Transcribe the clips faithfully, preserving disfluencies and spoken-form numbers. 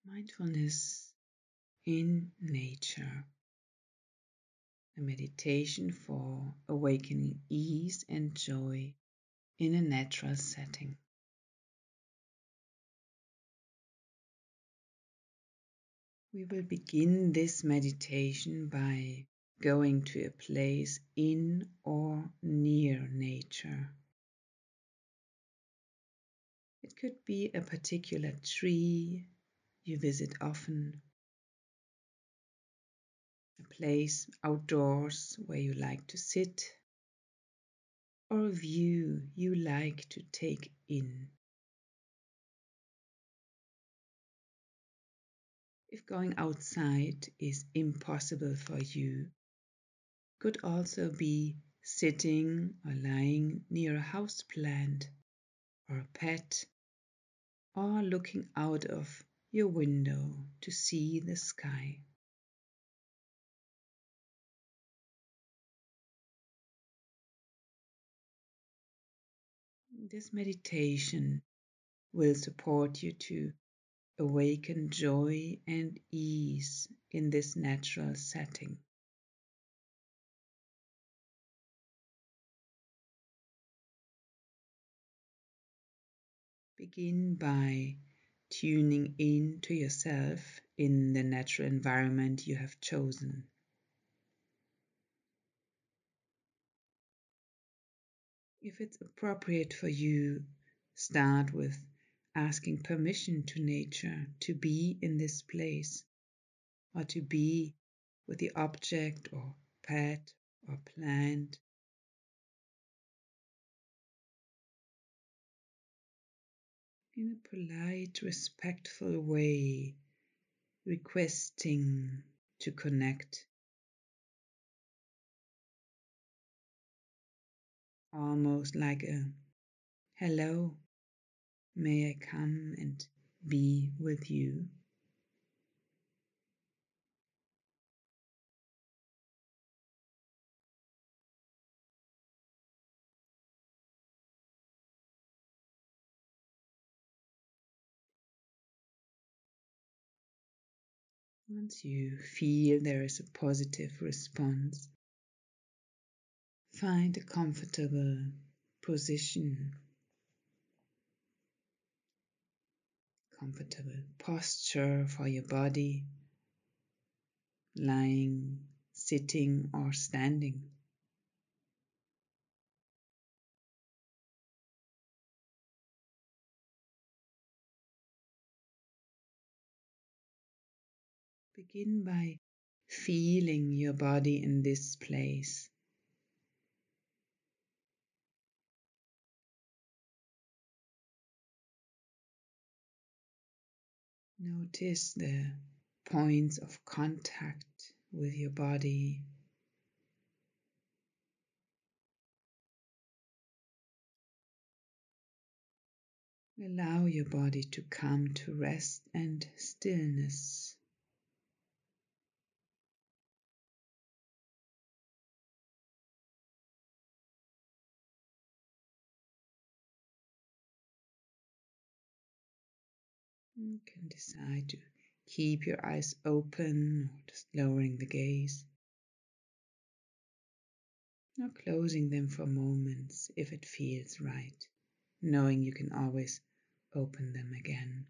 Mindfulness in nature, a meditation for awakening ease and joy in a natural setting. We will begin this meditation by going to a place in or near nature. It could be a particular tree you visit often, a place outdoors where you like to sit, or a view you like to take in. If going outside is impossible for you, could also be sitting or lying near a house plant or a pet, or looking out of your window to see the sky. This meditation will support you to awaken joy and ease in this natural setting. Begin by tuning in to yourself in the natural environment you have chosen. If it's appropriate for you, start with asking permission to nature to be in this place, or to be with the object or pet or plant. In a polite, respectful way, requesting to connect, almost like a hello, may I come and be with you? Once you feel there is a positive response, find a comfortable position, comfortable posture for your body, lying, sitting, or standing. Begin by feeling your body in this place. Notice the points of contact with your body. Allow your body to come to rest and stillness. You can decide to keep your eyes open or just lowering the gaze, or closing them for moments if it feels right, knowing you can always open them again.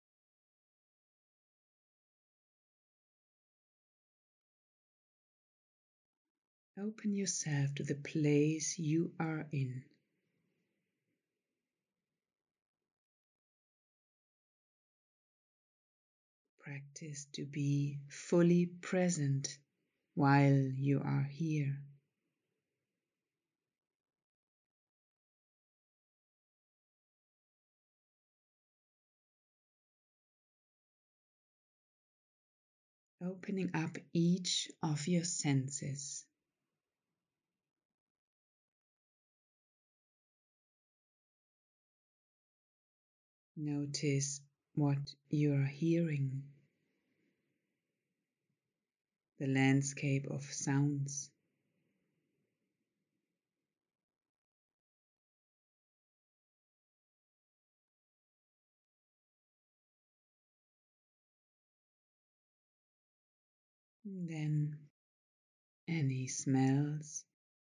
Open yourself to the place you are in. Practice to be fully present while you are here. Opening up each of your senses. Notice what you are hearing, the landscape of sounds. And then any smells,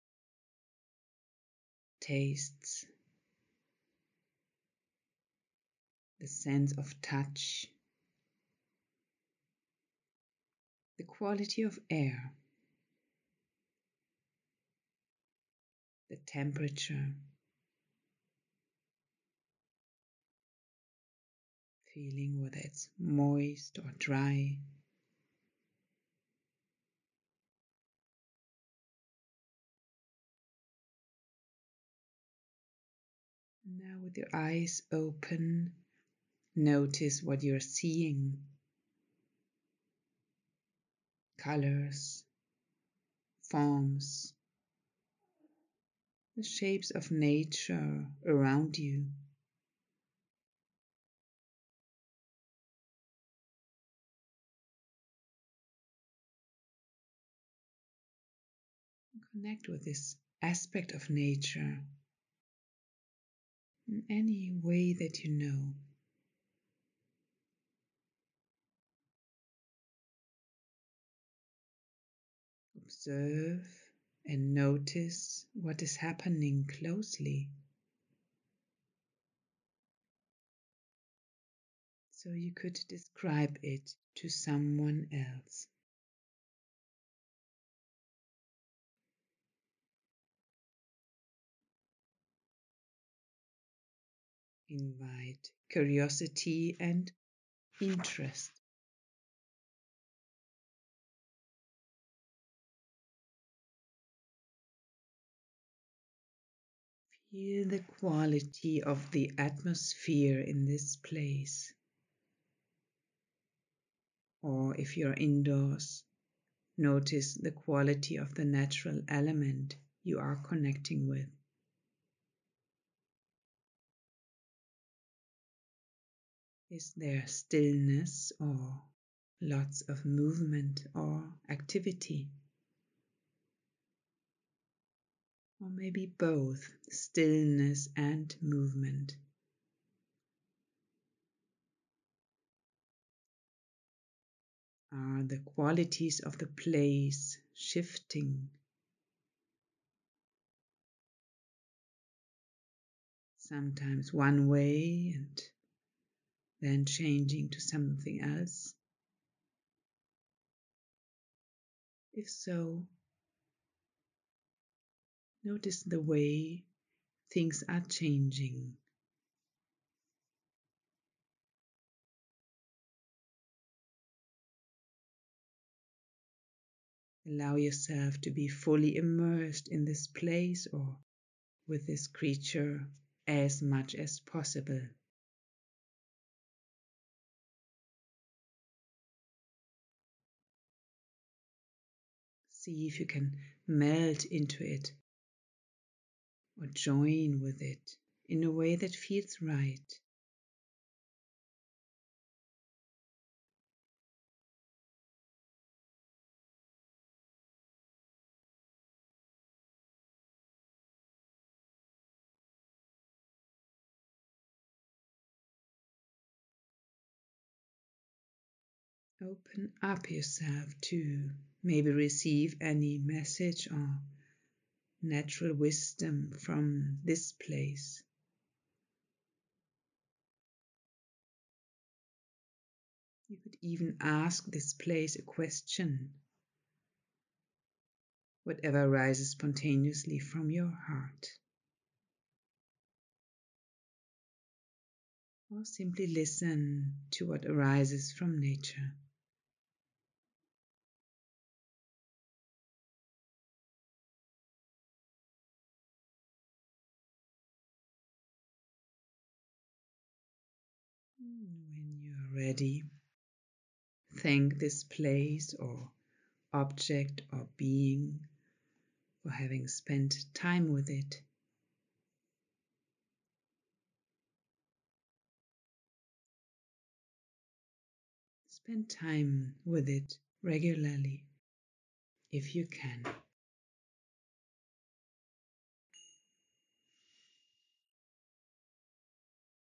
tastes, the sense of touch, the quality of air, the temperature, feeling whether it's moist or dry. Now, with your eyes open, notice what you're seeing: colors, forms, the shapes of nature around you. Connect with this aspect of nature in any way that you know. Observe and notice what is happening closely, so you could describe it to someone else. Invite curiosity and interest. Feel the quality of the atmosphere in this place. Or if you're indoors, notice the quality of the natural element you are connecting with. Is there stillness or lots of movement or activity? Or maybe both stillness and movement. Are the qualities of the place shifting? Sometimes one way and then changing to something else? If so, notice the way things are changing. Allow yourself to be fully immersed in this place or with this creature as much as possible. See if you can melt into it or join with it in a way that feels right. Open up yourself to maybe receive any message or natural wisdom from this place. You could even ask this place a question, whatever arises spontaneously from your heart. Or simply listen to what arises from nature. When you are ready, thank this place or object or being for having spent time with it. Spend time with it regularly if you can.